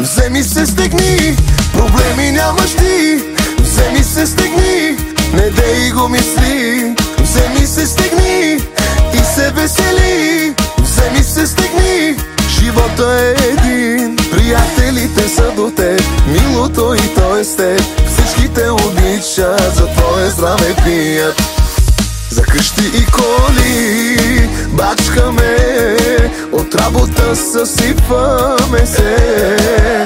Вземи се стегни, проблеми нямаш ти. Вземи се стегни, не дей го мисли. Вземи се стегни и се весели. Вземи се стегни, живота е един. Приятелите са до теб, милото и то е с теб. Всички те обичат, за твое здраве пият. За къщи и коли бачкаме, от работа съсипваме се.